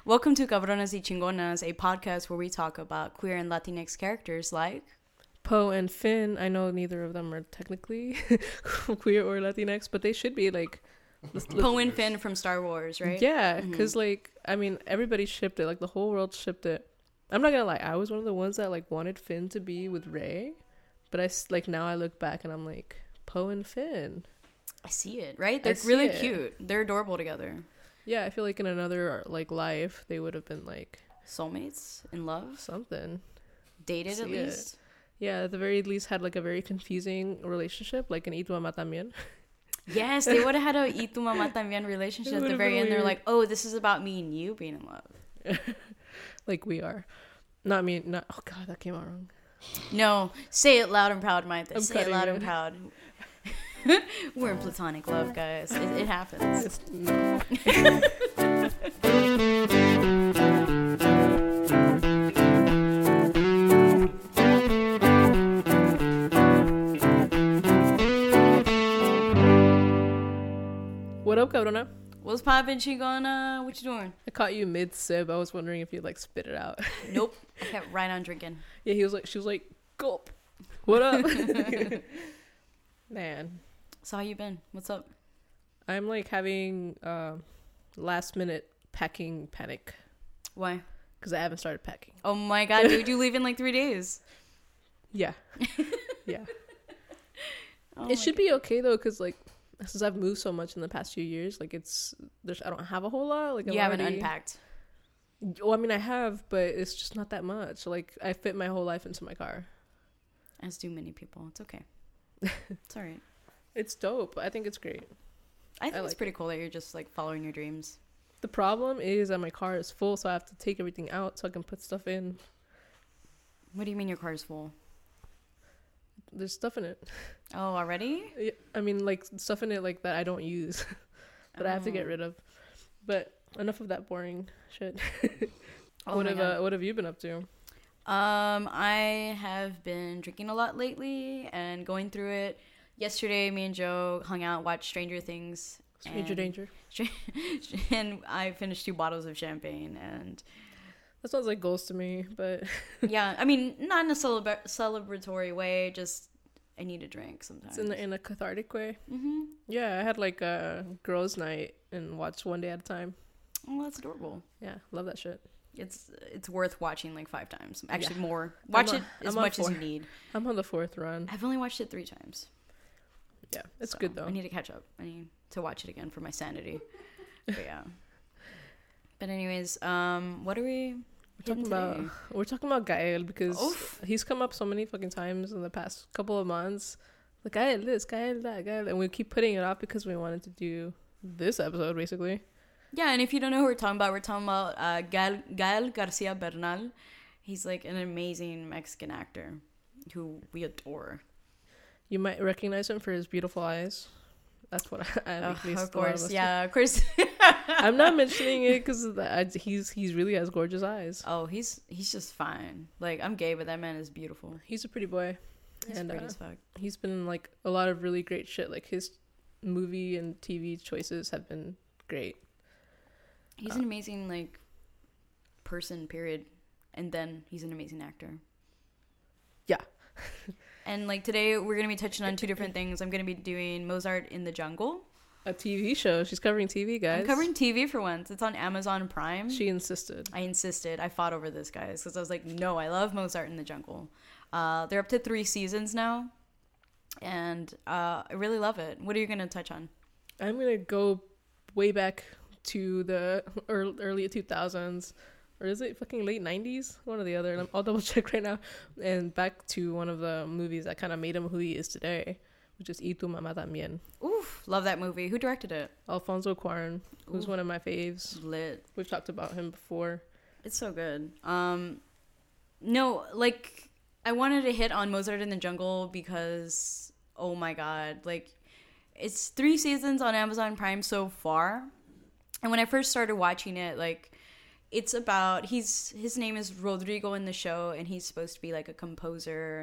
Welcome to Cabronas y Chingonas, a podcast where we talk about queer and Latinx characters like Poe and Finn. I know neither of them are technically queer or Latinx, but they should be like Poe and Finn from Star Wars, right? Yeah, because everybody shipped it. Like the whole world shipped it. I'm not gonna lie, I was one of the ones that like wanted Finn to be with Rey, but now I look back and I'm like, Poe and Finn. I see it, right? They're really cute. They're adorable together. Yeah, I feel like in another like life they would have been like soulmates in love, something, dated at least. Yeah, at the very least had like a very confusing relationship, like an Y tu mamá también. Yes, they would have had a Y tu mamá también relationship at the very end. They're like, oh, this is about me and you being in love. Like we are. Not me. Not. Oh God, that came out wrong. No, say it loud and proud, Maite. Say it loud and proud. We're in platonic love, guys. It happens. No. What up, cabrona? What's poppin', chingona? What you doing? I caught you mid-sip. I was wondering if you'd like spit it out. Nope. I kept right on drinking. Yeah, she was like, gulp. What up? Man. So how you been? What's up? I'm like having last minute packing panic. Why? Because I haven't started packing. Oh my God, dude, you leave in like 3 days. Yeah. Yeah. It should be okay though, because like since I've moved so much in the past few years, like I don't have a whole lot. Like you haven't unpacked. Well, I mean I have, but it's just not that much. Like I fit my whole life into my car. As do many people. It's okay. It's all right. It's dope. I think it's great. I think it's pretty cool that you're just like following your dreams. The problem is that my car is full, so I have to take everything out so I can put stuff in. What do you mean your car is full? There's stuff in it. Oh, already? Yeah, I mean, like stuff in it like that I don't use, that I have to get rid of. But enough of that boring shit. What have you been up to? I have been drinking a lot lately and going through it. Yesterday, me and Joe hung out, watched Stranger Things. Stranger Danger. And I finished 2 bottles of champagne. And that sounds like goals to me, but... Yeah, I mean, not in a celebratory way, just I need a drink sometimes. It's in a cathartic way. Mm-hmm. Yeah, I had like a girls' night and watched one day at a time. Oh, that's adorable. Yeah, love that shit. It's worth watching like 5 times. Actually, more. Watch it as much as you need. I'm on the 4th run. I've only watched it 3 times. Yeah, it's good though. I need to catch up. I need to watch it again for my sanity. But yeah. But anyways, what are we talking about? We're talking about Gael because he's come up so many fucking times in the past couple of months. Like Gael this, Gael that, Gael, and we keep putting it off because we wanted to do this episode basically. Yeah, and if you don't know who we're talking about Gael Garcia Bernal. He's like an amazing Mexican actor who we adore. You might recognize him for his beautiful eyes. That's what I of course, yeah, of course. I'm not mentioning it because he's really has gorgeous eyes. Oh, he's just fine. Like, I'm gay, but that man is beautiful. He's a pretty boy. He's pretty as fuck. He's been in like a lot of really great shit. Like his movie and TV choices have been great. He's an amazing like person, period. And then he's an amazing actor. Yeah. And like today we're going to be touching on 2 different things. I'm going to be doing Mozart in the Jungle. A TV show. She's covering TV, guys. I'm covering TV for once. It's on Amazon Prime. She insisted. I insisted. I fought over this, guys, because I was like, no, I love Mozart in the Jungle. They're up to 3 seasons now. And I really love it. What are you going to touch on? I'm going to go way back to the early 2000s. Or is it fucking late 90s? One or the other. I'll double check right now. And back to one of the movies that kind of made him who he is today, which is Y tu mamá también. Oof, love that movie. Who directed it? Alfonso Cuarón, who's one of my faves. Lit. We've talked about him before. It's so good. No, like, I wanted to hit on Mozart in the Jungle because, oh my God, like, it's 3 seasons on Amazon Prime so far. And when I first started watching it, like, it's about his name is Rodrigo in the show, and he's supposed to be like a composer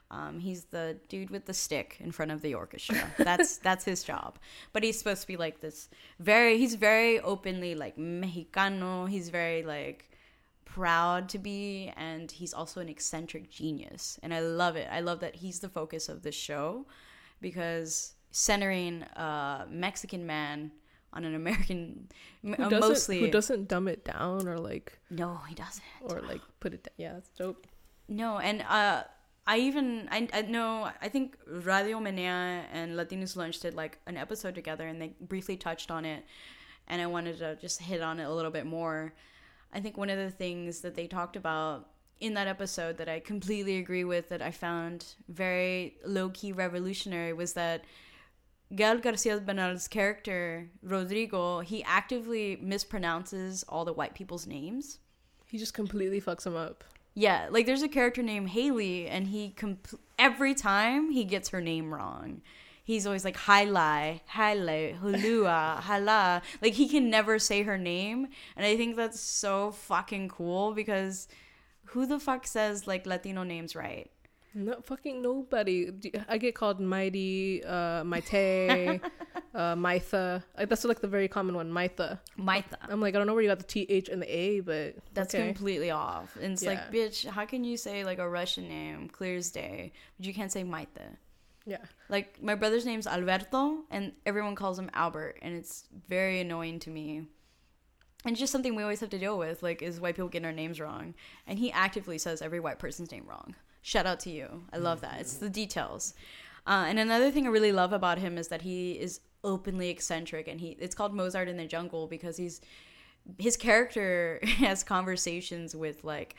He's the dude with the stick in front of the orchestra. That's his job. But he's supposed to be like this he's very openly like Mexicano. He's very like proud to be, and he's also an eccentric genius. And I love it. I love that he's the focus of this show, because centering a Mexican man on an American, who doesn't dumb it down or like, no, he doesn't, or like put it down. Yeah, that's dope. No, and I know, I think Radio Menea and Latinos Lunch did like an episode together, and they briefly touched on it, and I wanted to just hit on it a little bit more. I think one of the things that they talked about in that episode that I completely agree with, that I found very low-key revolutionary, was that Gael Garcia Bernal's character, Rodrigo, he actively mispronounces all the white people's names. He just completely fucks them up. Yeah, like there's a character named Haley, and every time he gets her name wrong. He's always like Hailai, Hulua, Hala. Like he can never say her name, and I think that's so fucking cool, because who the fuck says like Latino names right? No, fucking nobody. I get called Mighty, Maite, Maitha. That's like the very common one, Maitha. I'm like, I don't know where you got the TH and the A, but that's okay. Completely off. And it's like, bitch, how can you say like a Russian name, clear as day, but you can't say Maitha? Yeah. Like my brother's name's Alberto, and everyone calls him Albert, and it's very annoying to me. And it's just something we always have to deal with, like, is white people getting our names wrong. And he actively says every white person's name wrong. Shout out to you. I love that. It's the details. And another thing I really love about him is that he is openly eccentric, and it's called Mozart in the Jungle because his character has conversations with like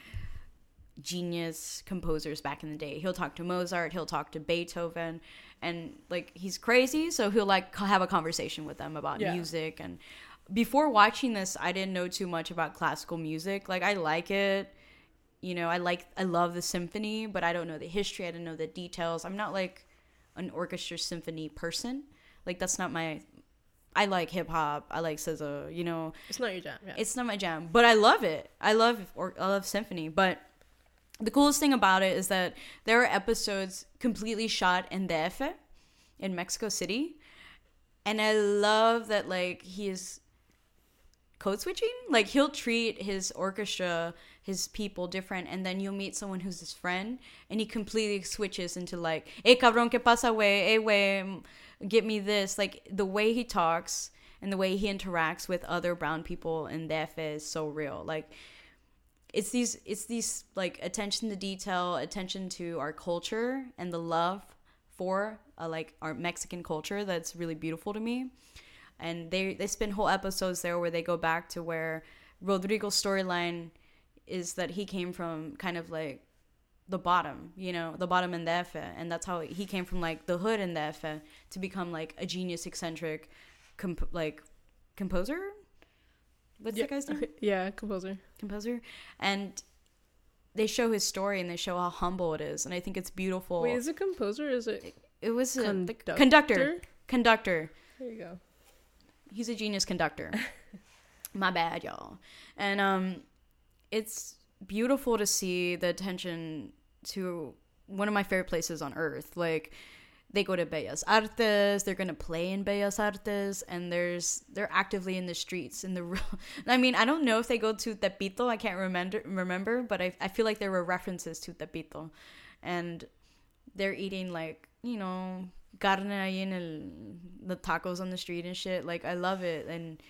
genius composers back in the day. He'll talk to Mozart, he'll talk to Beethoven, and like he's crazy, so he'll like have a conversation with them about music. And before watching this, I didn't know too much about classical music. Like I like it. You know, I love the symphony, but I don't know the history. I don't know the details. I'm not like an orchestra symphony person. Like that's not I like hip hop. I like SZA, you know. It's not your jam. Yeah. It's not my jam, but I love it. I love symphony. But the coolest thing about it is that there are episodes completely shot in DF, in Mexico City. And I love that like he is code switching. Like he'll treat his orchestra, his people different, and then you'll meet someone who's his friend, and he completely switches into like, "Hey cabrón, ¿qué pasa, güey? Hey, güey, get me this." Like the way he talks and the way he interacts with other brown people in DF is so real. Like it's these like attention to detail, attention to our culture, and the love for like our Mexican culture that's really beautiful to me. And they spend whole episodes there where they go back to where Rodrigo's storyline is that he came from kind of like the bottom, you know, the bottom in DF, and that's how he came from like the hood in DF to become like a genius, eccentric, composer. What's that guy's name? Yeah, composer. And they show his story, and they show how humble it is, and I think it's beautiful. Wait, is it composer? Or is it? It was conductor. Conductor. There you go. He's a genius conductor. My bad, y'all. And it's beautiful to see the attention to one of my favorite places on earth. Like they go to Bellas Artes, they're gonna play in Bellas Artes, and they're actively in the streets in the I mean, I don't know if they go to Tepito, I can't remember, but I feel like there were references to Tepito, and they're eating like, you know, carne ahí in the tacos on the street and shit. Like I love it, and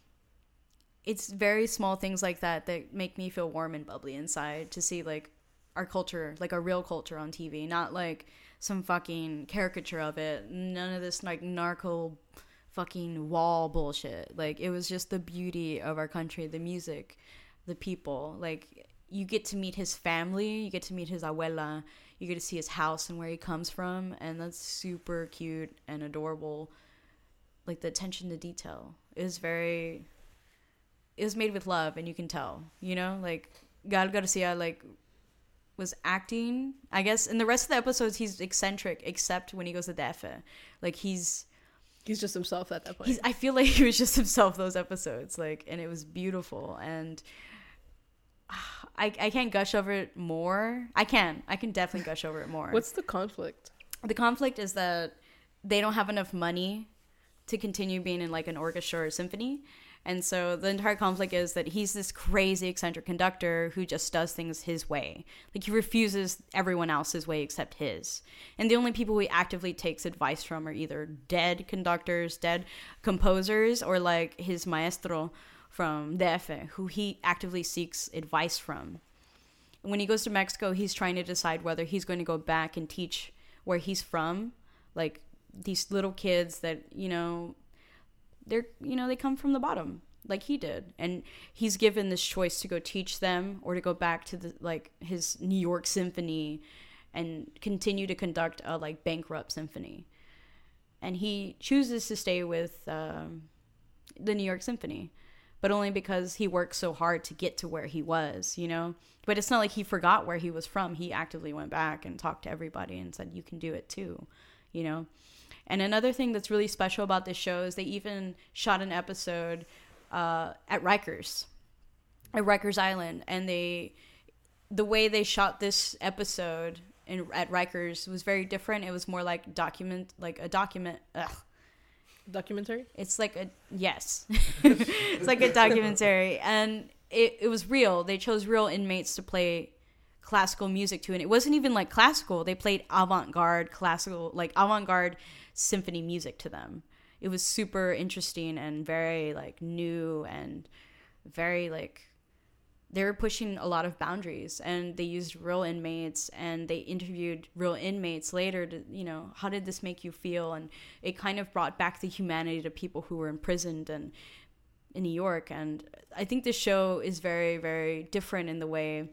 it's very small things like that make me feel warm and bubbly inside to see like our culture, like our real culture on TV, not like some fucking caricature of it. None of this like narco fucking wall bullshit. Like it was just the beauty of our country, the music, the people. Like you get to meet his family, you get to meet his abuela, you get to see his house and where he comes from, and that's super cute and adorable. Like the attention to detail is very, it was made with love, and you can tell, you know, like Gael Garcia like was acting, I guess. In the rest of the episodes, he's eccentric, except when he goes to DF. Like he's just himself at that point. I feel like he was just himself those episodes, like, and it was beautiful. And I can't gush over it more. I can definitely gush over it more. What's the conflict? The conflict is that they don't have enough money to continue being in like an orchestra or symphony. And so the entire conflict is that he's this crazy eccentric conductor who just does things his way. Like he refuses everyone else's way except his. And the only people he actively takes advice from are either dead conductors, dead composers, or like his maestro from DF, who he actively seeks advice from. When he goes to Mexico, he's trying to decide whether he's going to go back and teach where he's from, like these little kids that, they come from the bottom like he did, and he's given this choice to go teach them or to go back to his New York symphony and continue to conduct a like bankrupt symphony. And he chooses to stay with the New York Symphony, but only because he worked so hard to get to where he was, but it's not like he forgot where he was from. He actively went back and talked to everybody and said, you can do it too, And another thing that's really special about this show is they even shot an episode at Rikers Island. And the way they shot this episode at Rikers was very different. It was more like Documentary? It's like it's like a documentary. And it was real. They chose real inmates to play classical music to, and it wasn't even like classical. They played avant-garde symphony music to them. It was super interesting and very like new and very like they were pushing a lot of boundaries, and they used real inmates, and they interviewed real inmates later to, how did this make you feel? And it kind of brought back the humanity to people who were imprisoned and in New York. And I think this show is very, very different in the way,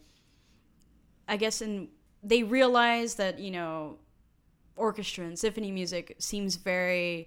I guess, they realize that, orchestra and symphony music seems very,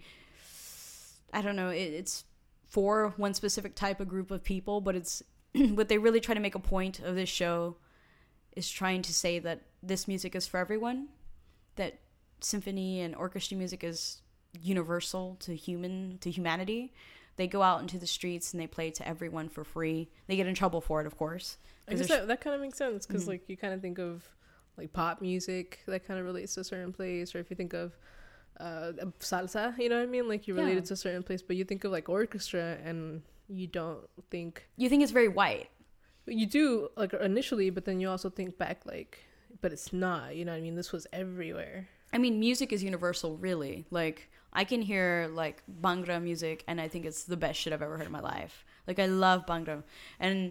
I don't know, it's for one specific type of group of people, but it's what they really try to make a point of this show is trying to say that this music is for everyone, that symphony and orchestra music is universal to humanity. They go out into the streets and they play to everyone for free. They get in trouble for it, of course. I guess that kind of makes sense because like you kind of think of like pop music that kind of relates to a certain place, or if you think of salsa, you know what I mean? Like you relate it to a certain place, but you think of like orchestra and you don't think... You think it's very white. You do, like, initially, but then you also think back, like, but it's not, you know what I mean? This was everywhere. I mean, music is universal, really. Like, I can hear, like, Bhangra music, and I think it's the best shit I've ever heard in my life. Like, I love Bhangra. And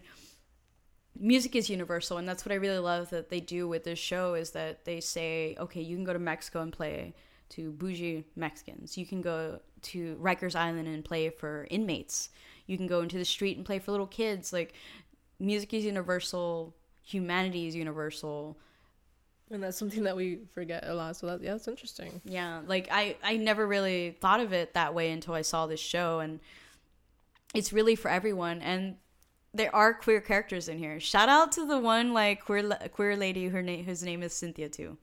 music is universal, and that's what I really love that they do with this show, is that they say, okay, you can go to Mexico and play to bougie Mexicans. You can go to Rikers Island and play for inmates. You can go into the street and play for little kids. Like, music is universal. Humanity is universal. And that's something that we forget a lot. So that's interesting. Yeah. Like, I never really thought of it that way until I saw this show. And it's really for everyone. And there are queer characters in here. Shout out to the one, like, queer lady whose name is Cynthia, too.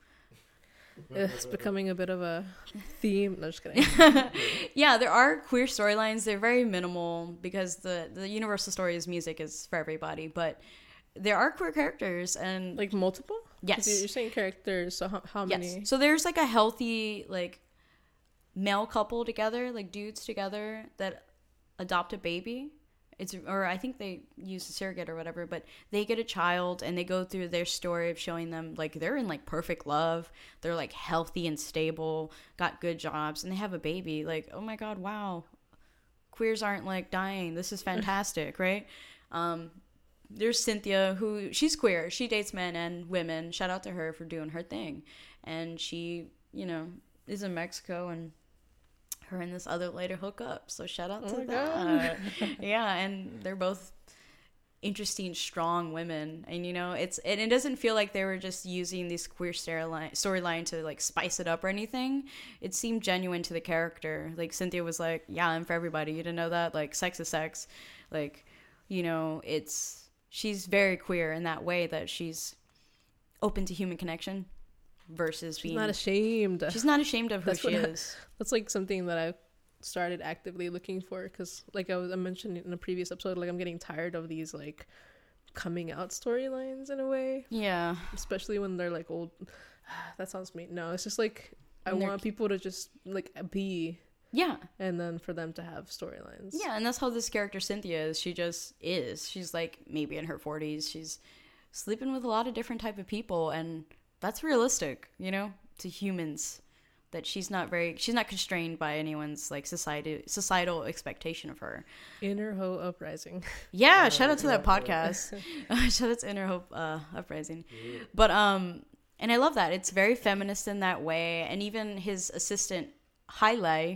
It's becoming a bit of a theme. No, just kidding. Yeah, there are queer storylines. They're very minimal because the universal story is music is for everybody. But there are queer characters, and like multiple. Yes, you're saying characters. So how many? Yes. So there's like a healthy like male couple together, like dudes together that adopt a baby. Or I think they use a surrogate or whatever, but they get a child and they go through their story of showing them like they're in like perfect love. They're like healthy and stable, got good jobs, and they have a baby. Like, oh my God, wow. Queers aren't like dying. This is fantastic, right? There's Cynthia, who she's queer. She dates men and women. Shout out to her for doing her thing. And she, is in Mexico, and her and this other lady hook up, so shout out to that. Yeah, and they're both interesting, strong women, and it doesn't feel like they were just using this queer storyline to like spice it up or anything. It seemed genuine to the character. Like Cynthia was like, yeah, I'm for everybody. You didn't know that? Like, sex is sex. Like, she's very queer in that way, that she's open to human connection. Versus she's not ashamed. She's not ashamed of who she is. That's like something that I started actively looking for, because like I mentioned in a previous episode, like I'm getting tired of these like coming out storylines in a way, Yeah. especially when they're like old. That sounds mean. No, it's just like I When they're- want people to just like be, Yeah. and then for them to have storylines. Yeah, and that's how this character Cynthia is. She just is. She's like maybe in her 40s. She's sleeping with a lot of different type of people, and that's realistic, you know, to humans. That she's not constrained by anyone's like societal expectation of her. Inner Ho Uprising. Yeah, shout out to that podcast. Shout out to Inner Hope Uprising. But and I love that. It's very feminist in that way, and even his assistant Hailai.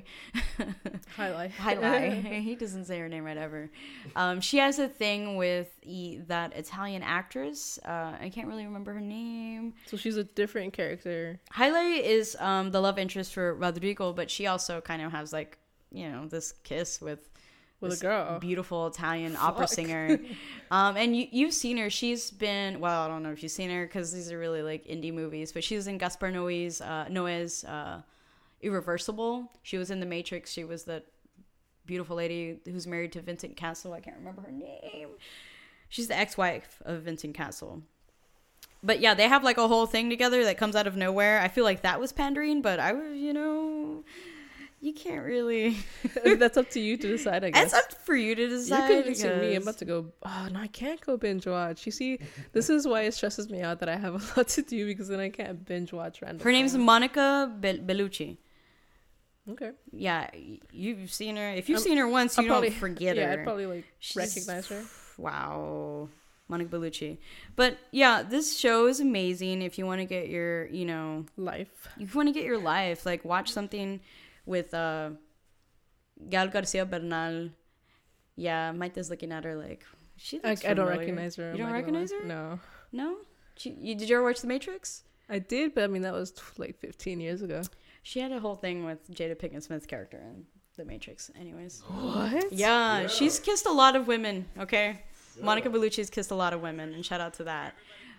Hailai. He doesn't say her name right ever. She has a thing with that Italian actress. I can't really remember her name. So she's a different character. Hailai is the love interest for Rodrigo, but she also kind of has like, you know, this kiss with a this girl. Beautiful Italian opera singer. And you've seen her. She's been, well, I don't know if you've seen her because these are really like indie movies, but she was in Gaspar Noé's Irreversible. She was in The Matrix. She was that beautiful lady who's married to Vincent Castle. I can't remember her name. She's the ex-wife of Vincent Castle. But yeah, they have like a whole thing together that comes out of nowhere. I feel like that was pandering, but I was, you know, you can't really. That's up to you to decide, I guess. It's up for you to decide. You're convincing me. I'm about to go, oh, no, I can't go binge watch. You see, this is why it stresses me out that I have a lot to do because then I can't binge watch random. Her name's Monica Bellucci. Okay. Yeah, you've seen her. If you've seen her once, you don't forget her. Yeah, I'd probably like recognize her. Wow. Monica Bellucci. But yeah, this show is amazing if you want to get your, you know, life. If you want to get your life, like watch something with Gal Garcia Bernal. Yeah, Maite's looking at her like she looks I don't familiar. recognize her. You don't recognize her? No. No? Did you ever watch The Matrix? I did, but I mean that was like 15 years ago. She had a whole thing with Jada Pinkett Smith's character in The Matrix. Anyways. What? Yeah, she's kissed a lot of women, okay? Yeah. Monica Bellucci's kissed a lot of women, and shout out to that.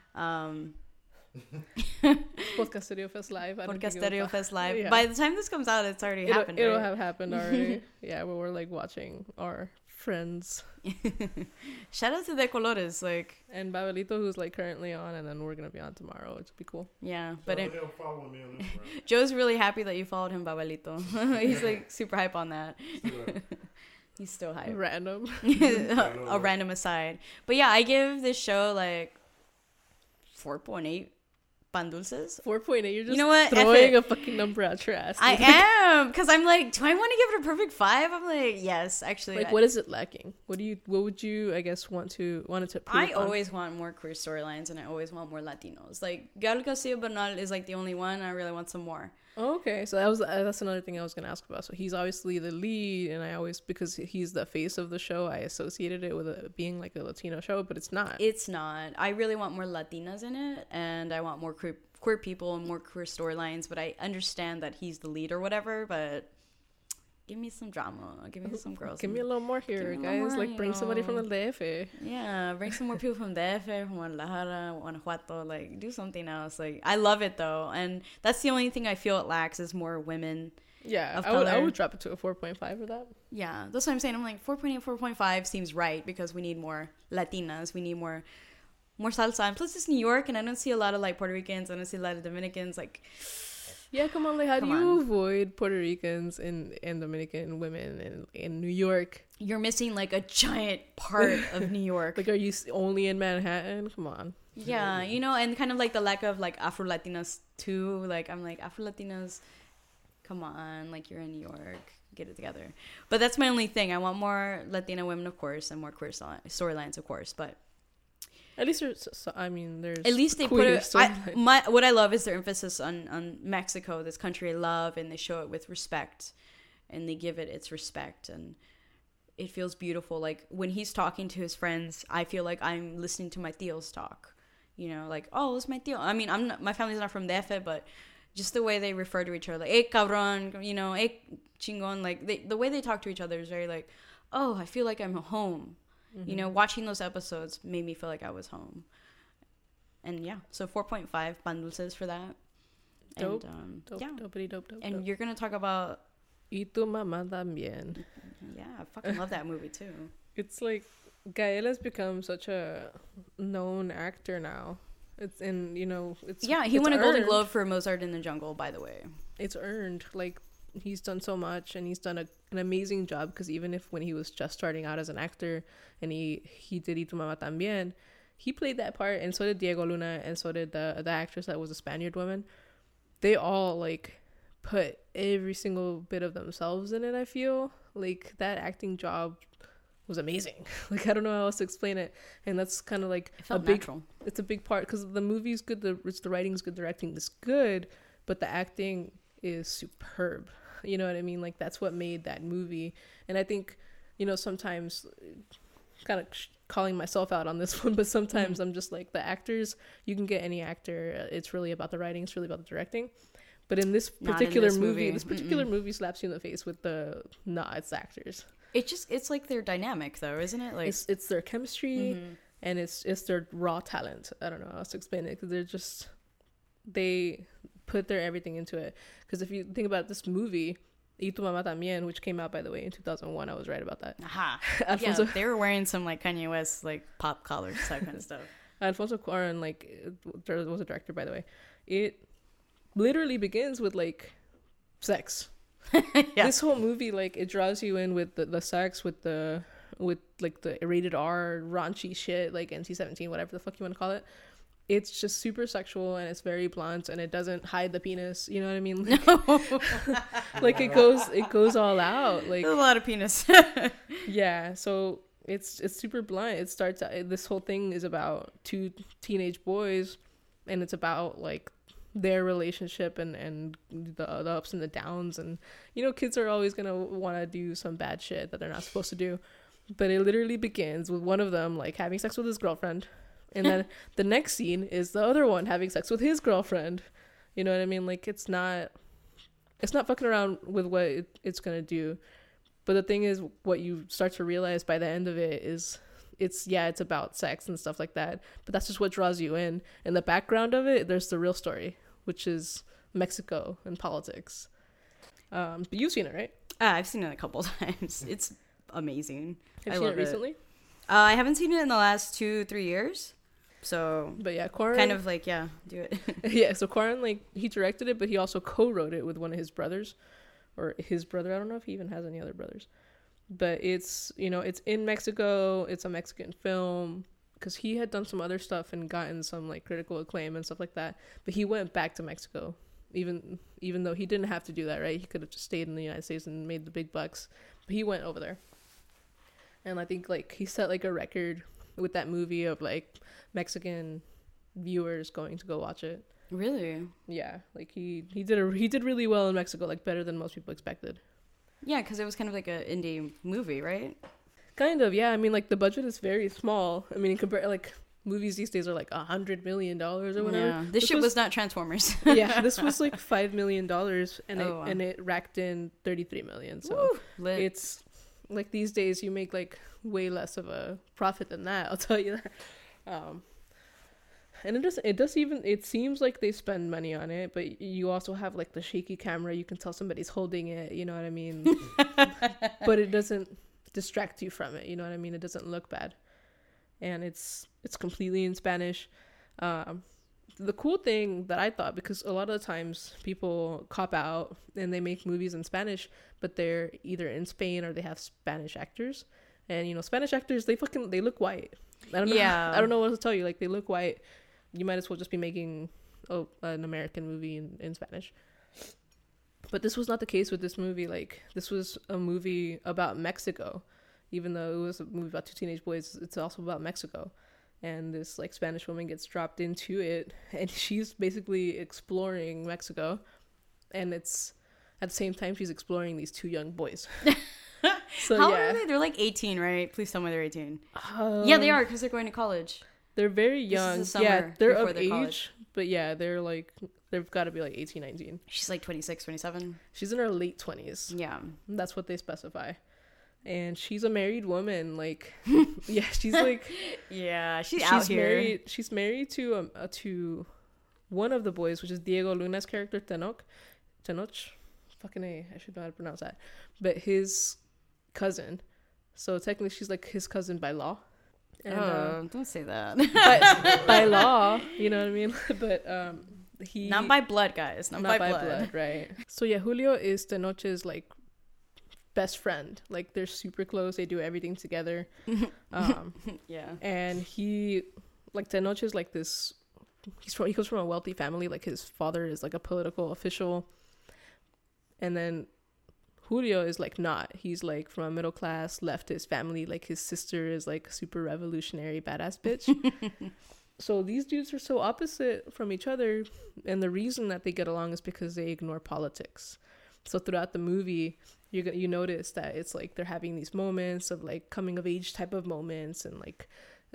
Podcast Stereo Fest Live. Podcast Stereo Fest Live. Yeah. By the time this comes out, it's already happened. It'll have happened already. Yeah, where we're like watching our friends. Shout out to De Colores, like, and Babelito, who's like currently on, and then we're gonna be on tomorrow, which would be cool. Yeah, but Joe's really happy that you followed him, Babelito. He's like super hype on that. He's still hype. Random. A random aside, but yeah, I give this show like 4.8 pan dulces. 4.8. You're just, you know what, throwing a fucking number out your ass. I am, because I'm like, do I want to give it a perfect 5? I'm like, yes, actually. Like, what is it lacking? What would you I guess want it to improve I always want more queer storylines, and I always want more Latinos. Like Gael Garcia Bernal is like the only one. I really want some more. Oh, okay, so that's another thing I was gonna ask about. So he's obviously the lead, and I always, because he's the face of the show, I associated it with it being like a Latino show, but it's not. It's not. I really want more Latinas in it, and I want more queer people and more queer storylines. But I understand that he's the lead or whatever. But give me some drama. Give me some girls. Give me a little more here, guys. More, like bring somebody from the DF. Yeah, bring some more people from DF, from Guadalajara, Guanajuato. Like, do something else. Like, I love it though, and that's the only thing I feel it lacks is more women. Yeah, I would drop it to a 4.5 for that. Yeah, that's what I'm saying. I'm like 4.8, 4.5 seems right because we need more Latinas. We need more salsa. And plus, it's New York, and I don't see a lot of like Puerto Ricans. I don't see a lot of Dominicans. Like. Yeah, come on, like how do you avoid Puerto Ricans and Dominican women in New York? You're missing like a giant part of New York. Like, are you only in Manhattan? Come on. Yeah, you know, and kind of like the lack of like Afro Latinas too. Like, I'm like, Afro Latinas, come on, like you're in New York, get it together. But that's my only thing. I want more Latina women, of course, and more queer storylines, of course. But at least there's at least they put it. What I love is their emphasis on Mexico, this country I love, and they show it with respect, and they give it its respect, and it feels beautiful. Like when he's talking to his friends, I feel like I'm listening to my tios talk. You know, like, oh, it's my tío. I mean, my family's not from DF, but just the way they refer to each other, like, hey, cabrón, you know, hey, chingon, like the way they talk to each other is very like, oh, I feel like I'm home. Mm-hmm. You know, watching those episodes made me feel like I was home. And yeah, so 4.5 pan dulces for that. Dope. And, dope, yeah. dope. And you're going to talk about... Y tu mamá también. Yeah, I fucking love that movie too. It's like Gael has become such a known actor now. It's Yeah, he it's won a Golden earned. Globe for Mozart in the Jungle, by the way. It's earned. Like, he's done so much, and he's done an amazing job, because even if when he was just starting out as an actor, and he did Y Tu Mamá También, he played that part, and so did Diego Luna, and so did the actress that was a Spaniard woman. They all like put every single bit of themselves in it. I feel like that acting job was amazing. Like, I don't know how else to explain it, and that's kind of like It felt a big natural. it's a big part, because the movie's good, the writing's good, the directing is good, but the acting is superb. You know what I mean? Like, that's what made that movie. And I think, sometimes, kind of calling myself out on this one, but sometimes I'm just like, the actors, you can get any actor, it's really about the writing, it's really about the directing. But in this Not in particular this movie. this particular movie slaps you in the face with it's the actors. It's like their dynamic, though, isn't it? Like, It's their chemistry, and it's their raw talent. I don't know how else to explain it, because they put their everything into it. Because if you think about this movie, Y Tu Mamá También, which came out, by the way, in 2001, I was right about that. aha. Alfonso, Yeah, they were wearing some, like, Kanye West, like, pop collars, that kind of stuff. Alfonso Cuarón, like, was a director, by the way. It literally begins with, like, sex. Yeah. This whole movie, like, it draws you in with the sex, with like the rated R raunchy shit, like NC-17, whatever the fuck you want to call it. It's just super sexual, and it's very blunt, and it doesn't hide the penis. You know what I mean? Like, like it goes all out. Like, There's a lot of penis. yeah. So it's super blunt. It starts. This whole thing is about two teenage boys, and it's about like their relationship and the ups and the downs, and kids are always gonna want to do some bad shit that they're not supposed to do. But it literally begins with one of them like having sex with his girlfriend, and then the next scene is the other one having sex with his girlfriend. You know what I mean? Like, it's not fucking around with what it's gonna do. But the thing is, what you start to realize by the end of it is it's about sex and stuff like that, but that's just what draws you in. In the background of it, there's the real story, which is Mexico and politics. But you've seen it, right? I've seen it a couple times. It's amazing. Have I you seen love it recently? I haven't seen it in the last 2-3 years. So But yeah, Cuarón kind of like, yeah, do it. yeah, so Cuarón, like, he directed it, but he also co-wrote it with one of his brothers, or his brother. I don't know if he even has any other brothers. But it's, it's in Mexico. It's a Mexican film, because he had done some other stuff and gotten some like critical acclaim and stuff like that. But he went back to Mexico, even though he didn't have to do that, right? He could have just stayed in the United States and made the big bucks. But he went over there, and I think like he set like a record with that movie of like Mexican viewers going to go watch it. Really? Yeah, like he did really well in Mexico, like better than most people expected. Yeah, because it was kind of like an indie movie, right? Kind of, yeah. I mean, like, the budget is very small. I mean, compared, like, movies these days are like $100 million or whatever. Yeah. This shit was not Transformers. Yeah, this was like $5 million, and Oh, wow. it racked in $33 million. So Woo, lit. it's like these days you make like way less of a profit than that. I'll tell you that. And it seems like they spend money on it, but you also have like the shaky camera. You can tell somebody's holding it. You know what I mean? But it doesn't distract you from it. You know what I mean? It doesn't look bad, and it's completely in Spanish. The cool thing that I thought, because a lot of the times people cop out and they make movies in Spanish, but they're either in Spain or they have Spanish actors, and Spanish actors, they look white. I don't know. Yeah. I don't know what to tell you. Like, they look white. You might as well just be making an American movie in Spanish. But this was not the case with this movie. Like, this was a movie about Mexico. Even though it was a movie about two teenage boys, it's also about Mexico. And this, like, Spanish woman gets dropped into it, and she's basically exploring Mexico. And it's, at the same time, she's exploring these two young boys. So, How yeah. old are they? They're like 18, right? Please tell me they're 18. Yeah, they are, because they're going to college. They're very This young. is the Yeah, summer they're before of their age, college. but yeah, they've got to be like 18, 19. She's like 26, 27. She's in her late 20s. Yeah. That's what they specify. And she's a married woman. Like, yeah, she's like, Yeah, she's out here. married. She's married to one of the boys, which is Diego Luna's character, Tenoch. Fucking A, I should know how to pronounce that. But his cousin. So technically she's like his cousin by law. And don't say that. by law, you know what I mean. But he not by blood, guys. Not by blood. Right? So yeah, Julio is Tenoch's like best friend. Like they're super close. They do everything together. Yeah. And he like Tenoch is like this. He comes from a wealthy family. Like his father is like a political official, and then Julio is like not. He's like from a middle class leftist family. Like his sister is like a super revolutionary badass bitch. So these dudes are so opposite from each other, and the reason that they get along is because they ignore politics. So throughout the movie, you notice that it's like they're having these moments of like coming of age type of moments, and like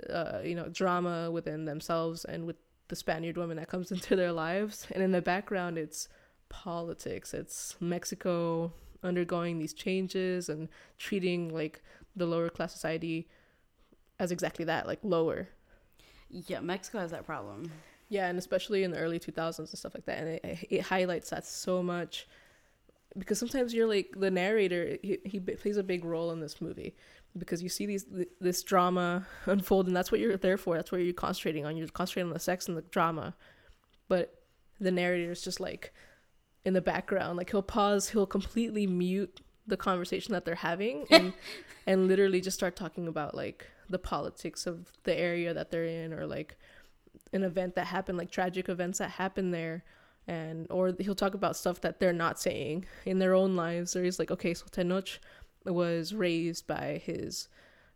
drama within themselves and with the Spaniard woman that comes into their lives. And in the background, it's politics. It's Mexico undergoing these changes and treating like the lower class society as exactly that, like lower. Yeah, Mexico has that problem. Yeah, and especially in the early 2000s and stuff like that. And it highlights that so much, because sometimes you're like, the narrator, he plays a big role in this movie, because you see this drama unfold, and that's what you're there for. That's what you're concentrating on. You're concentrating on the sex and the drama. But the narrator is just like in the background. Like he'll pause, he'll completely mute the conversation that they're having and literally just start talking about like the politics of the area that they're in, or like an event that happened, like tragic events that happened there. Or he'll talk about stuff that they're not saying in their own lives. Or he's like, okay, so Tenoch was raised by his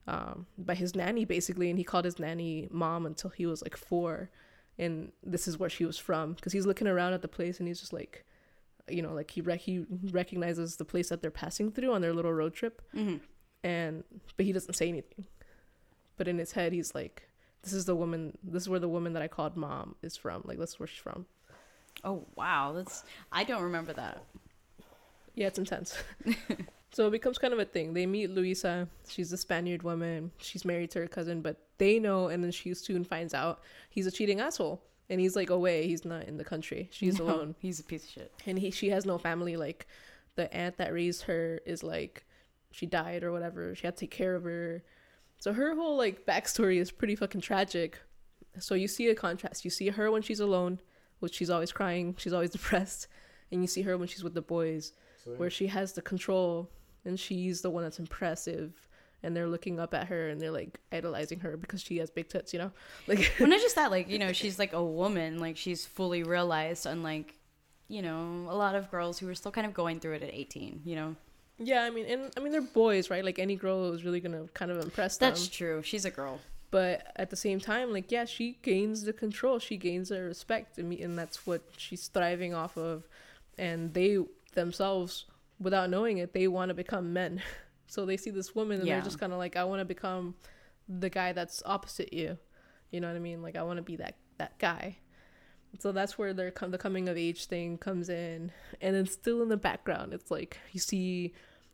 nanny basically, and he called his nanny mom until he was like 4, and this is where she was from, because he's looking around at the place and he's just like, like he recognizes the place that they're passing through on their little road trip. Mm-hmm. But he doesn't say anything, but in his head he's like, this is where the woman that I called mom is from. Like, that's where she's from. Oh wow, I don't remember that. Yeah, it's intense. So it becomes kind of a thing. They meet Luisa. She's a Spaniard woman. She's married to her cousin, but they know, and then she soon finds out he's a cheating asshole. And he's like away. He's not in the country. She's alone. He's a piece of shit. And she has no family. Like, the aunt that raised her is like, she died or whatever. She had to take care of her. So her whole like backstory is pretty fucking tragic. So you see a contrast. You see her when she's alone, which she's always crying. She's always depressed. And you see her when she's with the boys, where she has the control, and she's the one that's impressive, and they're looking up at her and they're like idolizing her because she has big tits, like. Well, not just that, like, she's like a woman, like she's fully realized, unlike a lot of girls who are still kind of going through it at 18. Yeah, I mean they're boys, right? Like any girl is really gonna kind of impress them. That's true. She's a girl. But at the same time, like, yeah, she gains the control, she gains the respect, and that's what she's thriving off of. And they themselves, without knowing it, they want to become men. So they see this woman and they're just kind of like, I want to become the guy that's opposite you. You know what I mean? Like, I want to be that guy. So that's where the coming of age thing comes in. And then still in the background, it's like you see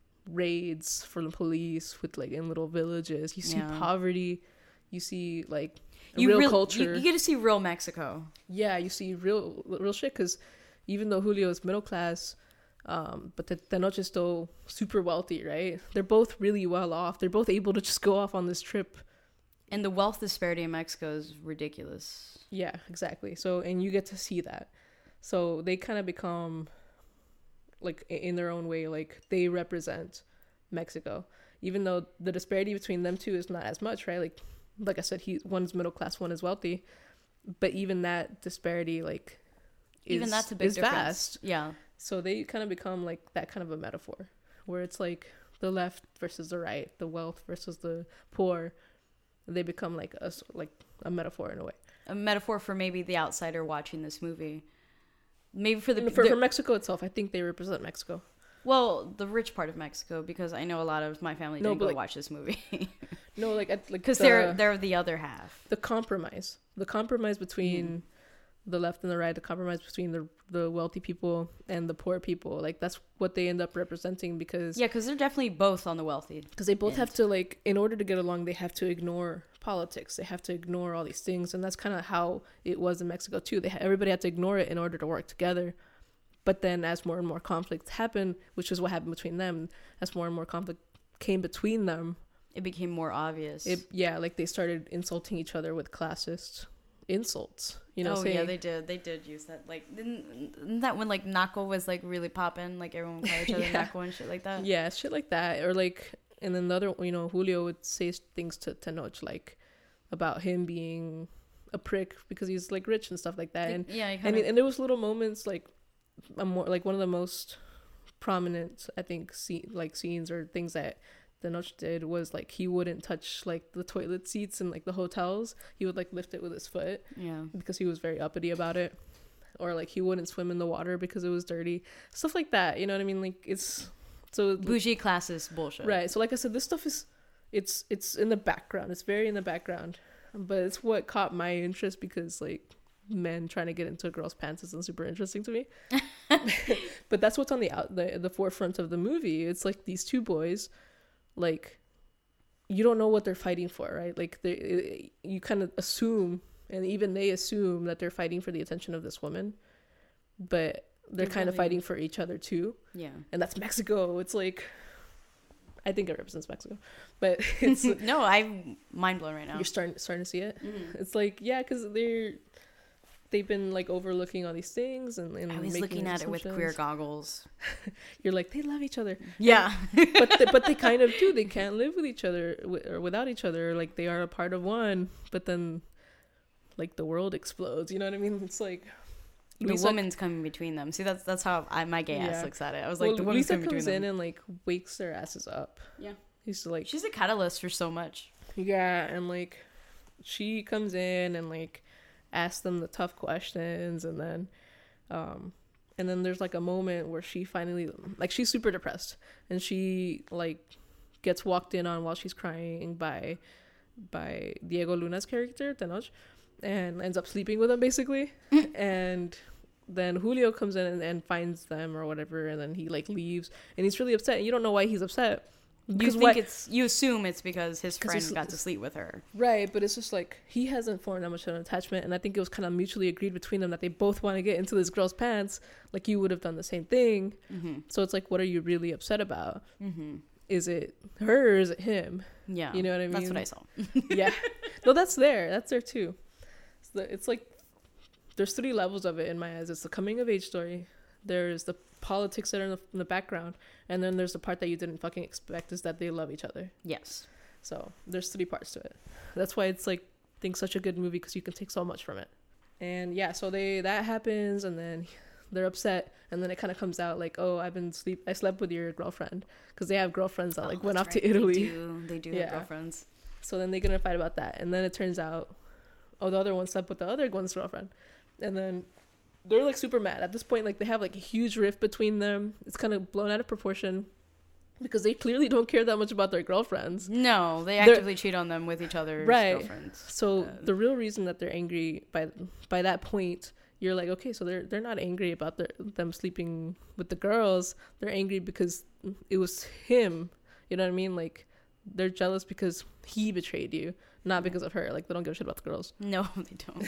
raids from the police with like in little villages. You see poverty. You see like real culture. You get to see real Mexico. Yeah, you see real shit, because even though Julio is middle class, but Tenoch is still super wealthy, right? They're both really well off. They're both able to just go off on this trip. And the wealth disparity in Mexico is ridiculous. Yeah, exactly. So, and you get to see that. So they kind of become, like, in their own way, like, they represent Mexico. Even though the disparity between them two is not as much, right? Like I said, one's middle class, one is wealthy. But even that disparity, like, that's a big difference. Vast. Yeah. So they kind of become like that kind of a metaphor, where it's like the left versus the right, the wealth versus the poor. They become like a metaphor in a way. A metaphor for maybe the outsider watching this movie. Maybe for for Mexico itself, I think they represent Mexico. Well, the rich part of Mexico, because I know a lot of my family didn't go watch this movie. No, because they're the other half. The compromise between the left and the right, the compromise between the wealthy people and the poor people, like that's what they end up representing. Because they're definitely both on the wealthy, because they both have to, like, in order to get along, they have to ignore politics, they have to ignore all these things. And that's kind of how it was in Mexico too. Everybody had to ignore it in order to work together. But then as more and more conflicts happen, which is what happened between them, as more and more conflict came between them, it became more obvious. Like they started insulting each other with classist insults. You know, yeah, they did use that. Like, isn't that when like Nako was like really popping, like everyone would call each other Nako and shit like that? Yeah, shit like that. Or like, and then the other, you know, Julio would say things to Tenoch like about him being a prick because he's like rich and stuff like that. And and there was little moments like more like one of the most prominent, I think, scenes or things that Tenoch did was like he wouldn't touch like the toilet seats in like the hotels. He would like lift it with his foot, because he was very uppity about it. Or like he wouldn't swim in the water because it was dirty, stuff like that. You know what I mean? Like it's so bougie classist bullshit, right? So like I said, this stuff is it's in the background. It's very in the background, but it's what caught my interest because like men trying to get into a girl's pants isn't super interesting to me. But that's what's on the forefront of the movie. It's like these two boys, like you don't know what they're fighting for, right? Like you kind of assume, and even they assume that they're fighting for the attention of this woman, but they're kind of fighting for each other too. Yeah. And that's Mexico. It's like, I think it represents Mexico, but it's no, I'm mind blown right now. You're starting to see it. It's like, yeah, because they've been like overlooking all these things and I was looking at it with queer goggles. You're like, they love each other. Yeah. but they kind of do. They can't live with each other or without each other. Like they are a part of one, but then like the world explodes. You know what I mean? It's like the woman's coming between them. See, that's how my gay ass looks at it. I was like, the woman's Lisa coming between them. comes in and like wakes their asses up. Yeah. He's like, she's a catalyst for so much. Yeah, and like she comes in and like ask them the tough questions, and then there's like a moment where she finally, like, she's super depressed and she like gets walked in on while she's crying by Diego Luna's character Tenoch, and ends up sleeping with him basically. And then Julio comes in and finds them or whatever, and then he like leaves and he's really upset and you don't know why he's upset. You assume it's because his friend got to sleep with her. Right, but it's just like he hasn't formed that much of an attachment, and I think it was kind of mutually agreed between them that they both want to get into this girl's pants. Like you would have done the same thing. Mm-hmm. So it's like, what are you really upset about? Mm-hmm. Is it her or is it him? Yeah. You know what I mean? That's what I saw. Yeah. No, that's there too. It's like there's 3 levels of it in my eyes. It's the coming of age story. There's the politics that are in the background, and then there's the part that you didn't fucking expect is that they love each other. Yes. So there's 3 parts to it. That's why it's like, I think, such a good movie, because you can take so much from it. And yeah, so that happens, and then they're upset, and then it kind of comes out like, oh, I slept with your girlfriend, because they have girlfriends that like went off to Italy. They do have girlfriends. So then they get in a fight about that, and then it turns out, oh, the other one slept with the other one's girlfriend, and then they're like super mad at this point. Like they have like a huge rift between them. It's kind of blown out of proportion because they clearly don't care that much about their girlfriends. No, they actively cheat on them with each other's girlfriends. So the real reason that they're angry by that point, you're like, okay, so they're not angry about them sleeping with the girls. They're angry because it was him. You know what I mean? Like they're jealous because he betrayed you, not because of her. Like they don't give a shit about the girls. No, they don't.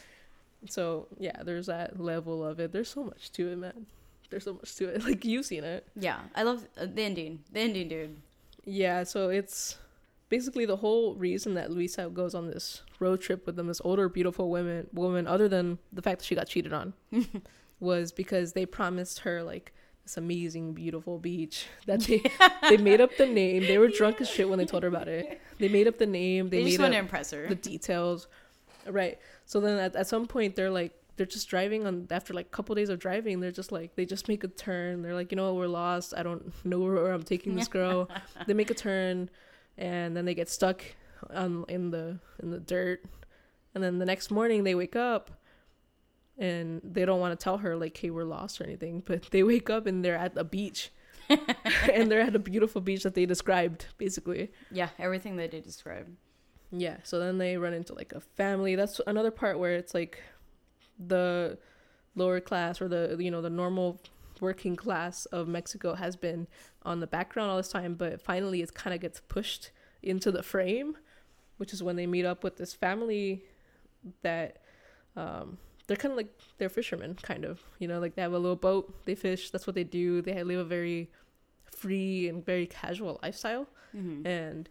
So yeah, there's that level of it. There's so much to it, man. There's so much to it. Like, you've seen it. Yeah, I love the Indian dude. Yeah, so it's basically the whole reason that Luisa goes on this road trip with them, this older beautiful woman, other than the fact that she got cheated on, was because they promised her like this amazing beautiful beach that they made up the name. They were drunk as shit when they told her about it. They made up the name. They just want to impress her. The details. Right. So then at some point they're just driving on, after like a couple days of driving, they're just like, they just make a turn. They're like, you know what, we're lost. I don't know where I'm taking this girl. They make a turn and then they get stuck in the dirt. And then the next morning they wake up and they don't want to tell her like, hey, we're lost or anything, but they wake up and they're at a beach. And they're at a beautiful beach that they described, basically. Yeah, everything that they described. Yeah, so then they run into like a family. That's another part where it's like the lower class or the normal working class of Mexico has been on the background all this time, but finally it kind of gets pushed into the frame, which is when they meet up with this family that they're kind of like, they're fishermen, kind of, like they have a little boat, they fish, that's what they do. They live a very free and very casual lifestyle. Mm-hmm. And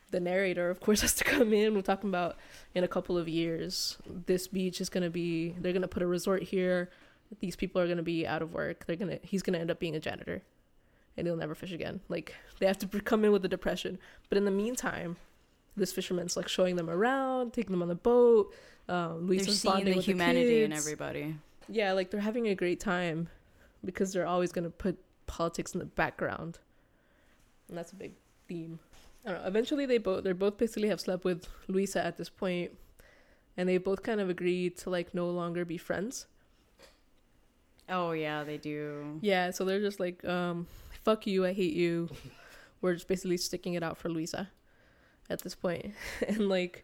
the narrator, of course, has to come in. We're talking about in a couple of years, this beach is gonna be. They're gonna put a resort here. These people are gonna be out of work. He's gonna end up being a janitor, and he'll never fish again. Like, they have to come in with a depression. But in the meantime, this fisherman's like showing them around, taking them on the boat. They're seeing the humanity in everybody. Yeah, like they're having a great time because they're always gonna put politics in the background, and that's a big theme. I don't know. Eventually, they're both basically have slept with Luisa at this point, and they both kind of agreed to like no longer be friends. Oh yeah, they do. Yeah, so they're just like, fuck you, I hate you. We're just basically sticking it out for Luisa at this point. And like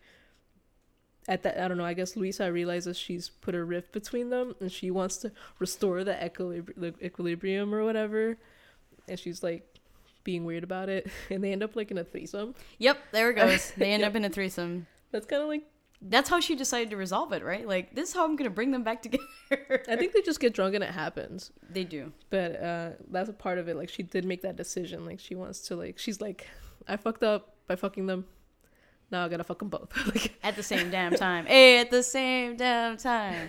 at that, I don't know, I guess Luisa realizes she's put a rift between them and she wants to restore the equilibrium or whatever. And she's like being weird about it. And they end up like in a threesome. Yep, there it goes. They end up in a threesome. That's kind of like, that's how she decided to resolve it, right? Like, this is how I'm gonna bring them back together. I think they just get drunk and it happens. They do. But that's a part of it. Like, she did make that decision. Like, she wants to, like, she's like, I fucked up by fucking them. Now I gotta fuck them both. Like, at the same damn time. Hey, at the same damn time.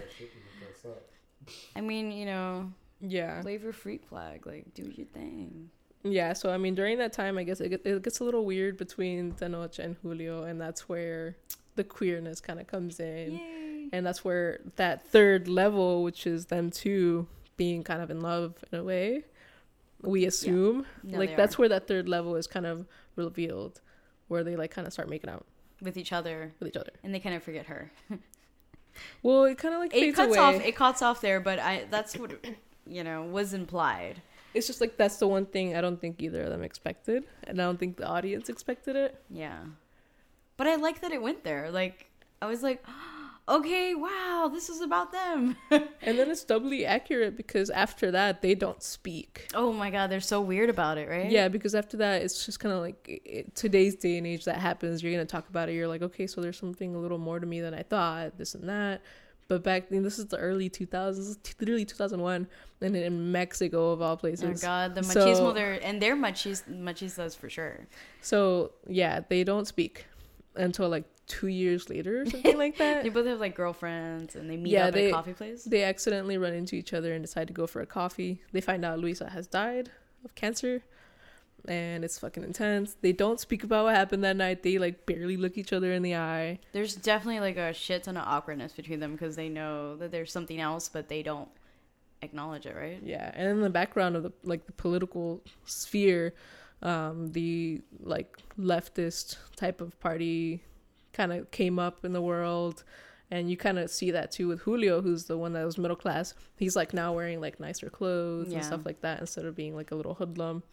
I mean, you know, yeah, wave your freak flag. Like, do your thing. Yeah, so I mean, during that time, I guess it gets a little weird between Tenoch and Julio, and that's where the queerness kind of comes in. Yay. And that's where that third level, which is them two being kind of in love in a way, we assume. Yeah. No, like, that's where that third level is kind of revealed, where they like kind of start making out with each other, and they kind of forget her. Well, it kind of like fades away. It cuts off there, but that's what, you know, was implied. It's just like, that's the one thing I don't think either of them expected, and I don't think the audience expected it. Yeah, but I like that it went there. Like, I was like, okay, wow, this is about them. And then it's doubly accurate because after that, they don't speak. Oh my god, they're so weird about it, right? Yeah, because after that, it's just kind of like, today's day and age that happens. You're going to talk about it. You're like, okay, so there's something a little more to me than I thought, this and that. But back then, this is the early 2000s, literally 2001, and in Mexico, of all places. Oh god, the machismo there, and they're machistas for sure. So, yeah, they don't speak until like 2 years later or something like that. They both have like girlfriends and they meet up at a coffee place. They accidentally run into each other and decide to go for a coffee. They find out Luisa has died of cancer, and it's fucking intense. They don't speak about what happened that night. They like barely look each other in the eye. There's definitely like a shit ton of awkwardness between them because they know that there's something else, but they don't acknowledge it, right? Yeah, and in the background of the political sphere, the like leftist type of party kind of came up in the world, and you kind of see that too with Julio, who's the one that was middle class. He's like now wearing like nicer clothes and stuff like that instead of being like a little hoodlum.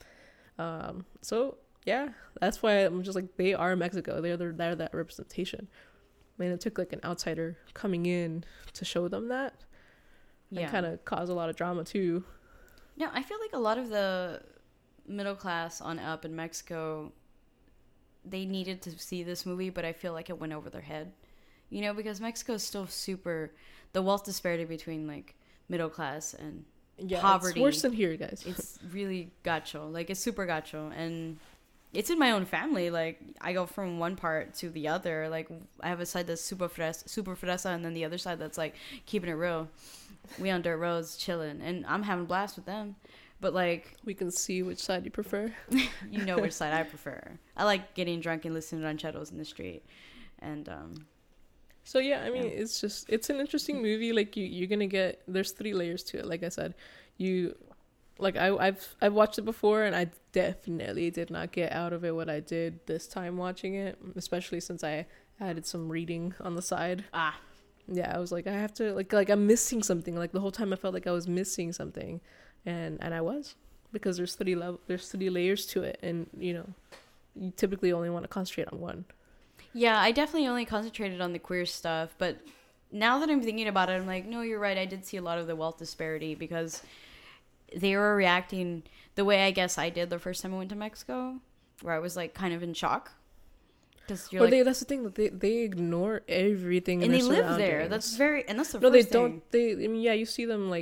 So yeah, that's why I'm just like, they are Mexico. They're that representation. I mean, it took like an outsider coming in to show them that, and kind of cause a lot of drama too. No, I feel like a lot of the middle class on up in Mexico, they needed to see this movie, but I feel like it went over their head, you know, because Mexico is still super, the wealth disparity between like middle class and poverty. It's worse than here, guys. It's really gacho. Like, it's super gacho, and it's in my own family. Like, I go from one part to the other. Like, I have a side that's super fresa, and then the other side that's like keeping it real. We on dirt roads chilling, and I'm having a blast with them. But like, we can see which side you prefer. You know which side I prefer. I like getting drunk and listening to rancheros in the street, and so yeah, I mean, it's an interesting movie. Like, you're gonna get, there's 3 layers to it. Like I said, I've watched it before, and I definitely did not get out of it what I did this time watching it, especially since I added some reading on the side. Yeah, I was like, I have to like I'm missing something. Like, the whole time I felt like I was missing something. And I was, because there's 3 layers to it, and you know, you typically only want to concentrate on one. Yeah, I definitely only concentrated on the queer stuff, but now that I'm thinking about it, I'm like, no, you're right. I did see a lot of the wealth disparity because they were reacting the way I guess I did the first time I went to Mexico, where I was like kind of in shock. That's the thing, that they ignore everything, and they live there. That's the first thing. I mean, yeah, you see them like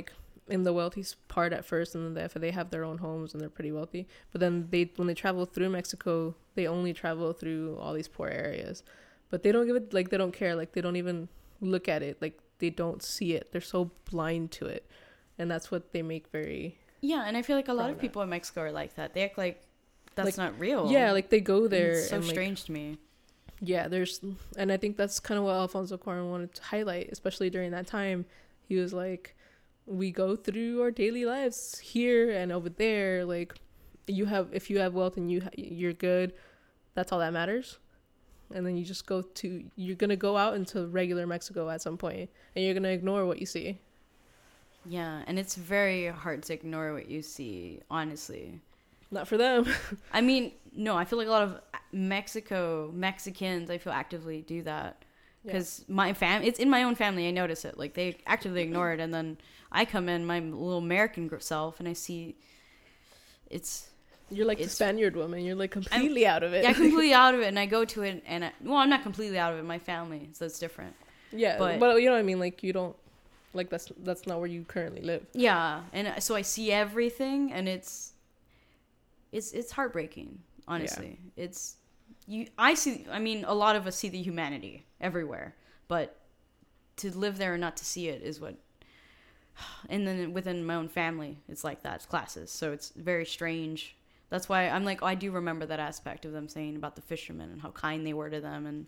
in the wealthy part at first, and then they have their own homes and they're pretty wealthy. But then when they travel through Mexico, they only travel through all these poor areas. But they don't give it, like, they don't care. Like, they don't even look at it. Like, they don't see it. They're so blind to it. And that's what they make very... Yeah, and I feel like a lot of people in Mexico are like that. They act like that's not real. Yeah, like, they go there. It's so and, strange to me. Yeah, and I think that's kind of what Alfonso Cuarón wanted to highlight, especially during that time. He was like, we go through our daily lives here and over there. Like, if you have wealth and you're good, that's all that matters. And then you're gonna go out into regular Mexico at some point, and you're gonna ignore what you see. Yeah, and it's very hard to ignore what you see, honestly. Not for them. I mean, no, I feel like a lot of Mexicans, I feel actively do that. Because it's in my own family, I notice it. Like, they actively ignore it, and then I come in, my little American self, and I see You're like the Spaniard woman. You're like completely out of it. Yeah, completely out of it, and I go to it, and I'm not completely out of it. My family, so it's different. Yeah, but you know what I mean. Like, you don't, like, that's not where you currently live. Yeah, and so I see everything, and it's heartbreaking. Honestly, I mean, a lot of us see the humanity everywhere, but to live there and not to see it is what. And then within my own family, it's like that. It's classes, so it's very strange. That's why I'm like, I do remember that aspect of them saying about the fishermen and how kind they were to them, and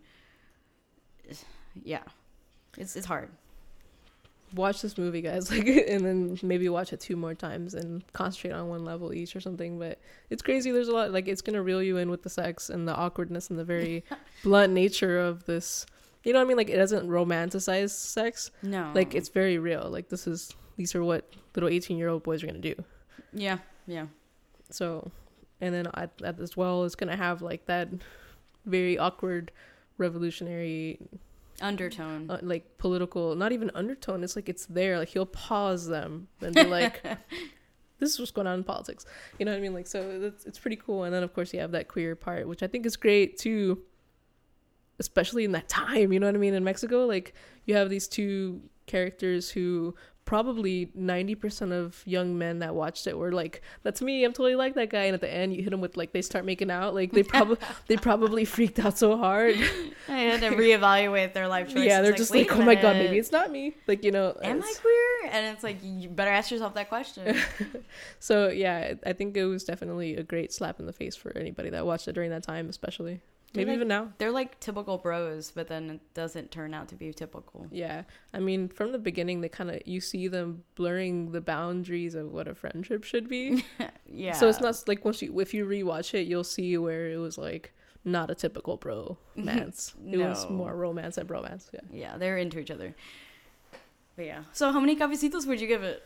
yeah, it's hard. Watch this movie, guys, like, and then maybe watch it 2 more times and concentrate on one level each or something. But it's crazy. There's a lot, like, it's gonna reel you in with the sex and the awkwardness and the very blunt nature of this. You know what I mean? Like, it doesn't romanticize sex. No, like, it's very real. Like, these are what little 18-year-old boys are gonna do. Yeah. So, and then as well, it's gonna have like that very awkward revolutionary undertone, like political, not even undertone. It's like, it's there. Like, he'll pause them and be like, this is what's going on in politics. You know what I mean? Like, so it's pretty cool. And then of course you have that queer part, which I think is great too, especially in that time. You know what I mean? In Mexico, like, you have these 2 characters who probably 90% of young men that watched it were like, that's me, I'm totally like that guy. And at the end you hit them with, like, they start making out. Like, they probably freaked out so hard. I had to reevaluate their life choices. Yeah, they're just like, oh my god, maybe it's not me. Like, you know, am I queer? And it's like, you better ask yourself that question. So yeah, I think it was definitely a great slap in the face for anybody that watched it during that time, especially. Maybe even now. They're like typical bros, but then it doesn't turn out to be typical. Yeah. I mean, from the beginning, you see them blurring the boundaries of what a friendship should be. Yeah. So it's not like if you rewatch it, you'll see where it was like not a typical bromance. It was more romance and bromance. Yeah. Yeah, they're into each other. But yeah. So how many cafecitos would you give it?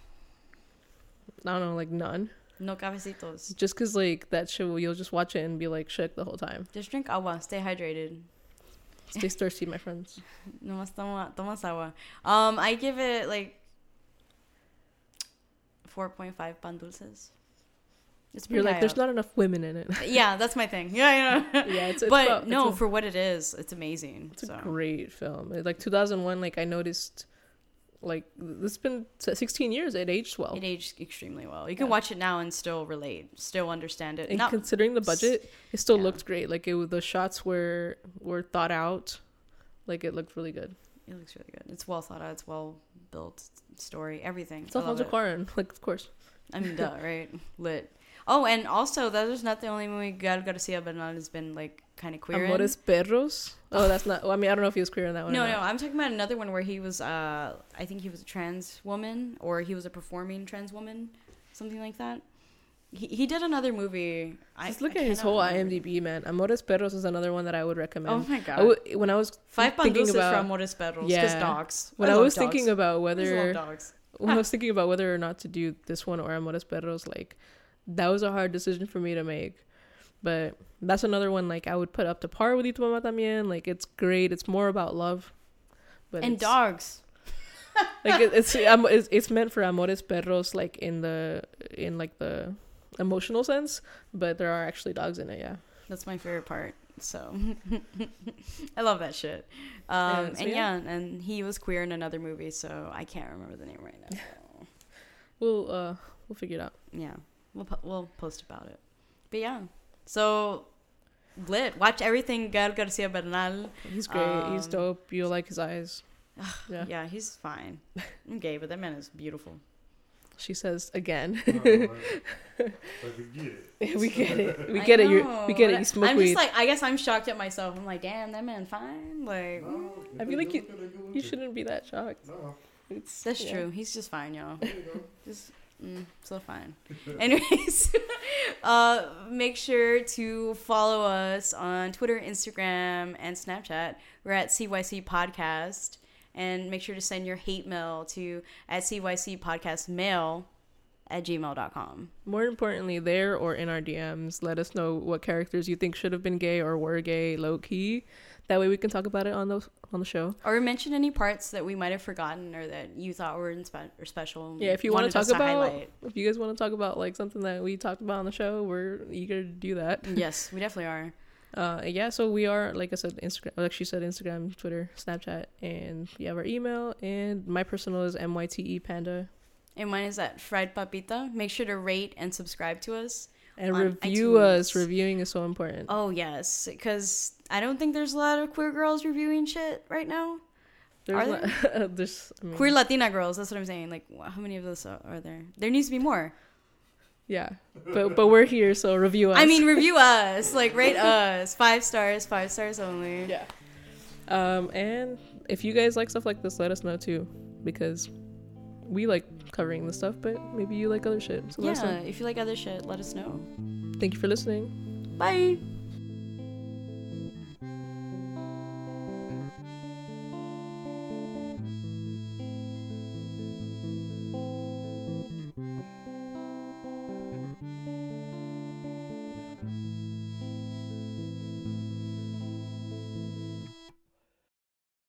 I don't know, like none. No cafecitos. Just because, like, that show, you'll just watch it and be, like, shook the whole time. Just drink agua. Stay hydrated. Stay thirsty, my friends. Nomás tomas agua. I give it, like, 4.5 pan dulces. You're like, there's not enough women in it. Yeah, that's my thing. Yeah, yeah. It's for what it is, it's amazing. It's a great film. Like, 2001, like, I noticed... Like, this has been 16 years. It aged well. It aged extremely well. You can watch it now and still relate, still understand it. And considering the budget, it still looked great. Like, the shots were thought out. Like, it looked really good. It looks really good. It's well thought out. It's well built. Story, everything. It's Alfonso Cuarón, like, of course. I mean, duh, right? Lit. Oh, and also, that was not the only movie Gael Garcia Bernal has been, like, kind of queer Amores Perros? Oh, that's not... I mean, I don't know if he was queer in that one. No, I'm talking about another one where he was, I think he was a trans woman, or he was a performing trans woman, something like that. He did another movie. Just look at his whole IMDb, man. Amores Perros is another one that I would recommend. Oh, my God. When I was 5 thinking about... from Amores Perros, because dogs. When I was thinking about whether... When I was thinking about whether or not to do this one or Amores Perros, like... That was a hard decision for me to make, but that's another one like I would put up to par with Y Tu Mamá También. Like, it's great. It's more about love, but and dogs. Like, it's meant for Amores Perros, like in the emotional sense, but there are actually dogs in it. Yeah, that's my favorite part. So I love that shit. And he was queer in another movie, so I can't remember the name right now. We'll figure it out. Yeah, we'll post about it. But yeah, so lit. Watch everything Gael Garcia Bernal. He's great. He's dope. You'll like his eyes. Yeah, he's fine. I'm gay, but that man is beautiful. She says again. But we get it. We get it. We get it. We get it. You smoke I'm weed. just like, I guess I'm shocked at myself. I'm like, damn, that man fine. Like, No, I feel like you shouldn't be that shocked. No. that's true. He's just fine, y'all. There you go. Just so fine. Anyways, make sure to follow us on Twitter, Instagram, and Snapchat. We're at CYC Podcast. And make sure to send your hate mail to at cycpodcastmail@gmail.com. More importantly, there or in our DMs, let us know what characters you think should have been gay or were gay low key. That way we can talk about it on the show. Or mention any parts that we might have forgotten or that you thought were or special. Yeah, if you want to talk about, highlight. if you guys want to talk about like something that we talked about on the show, we're eager to do that. Yes, we definitely are. Yeah, so we are, like I said, Instagram, like she said, Instagram, Twitter, Snapchat, and we have our email, and my personal is MYTE Panda. And mine is at Fried Papita. Make sure to rate and subscribe to us. And on review iTunes. us. Reviewing is so important. Oh, yes, because I don't think there's a lot of queer girls reviewing shit right now. There's Are not, there's, I mean, Queer Latina girls, that's what I'm saying. Like, how many of those are there? There needs to be more. yeah, but we're here, so review us. I mean, review us. Like, rate us. 5 stars. 5 stars only. Yeah. And if you guys like stuff like this, let us know too, because we like covering this stuff, but maybe you like other shit. So let us know. Yeah, if you like other shit, let us know. Thank you for listening. Bye.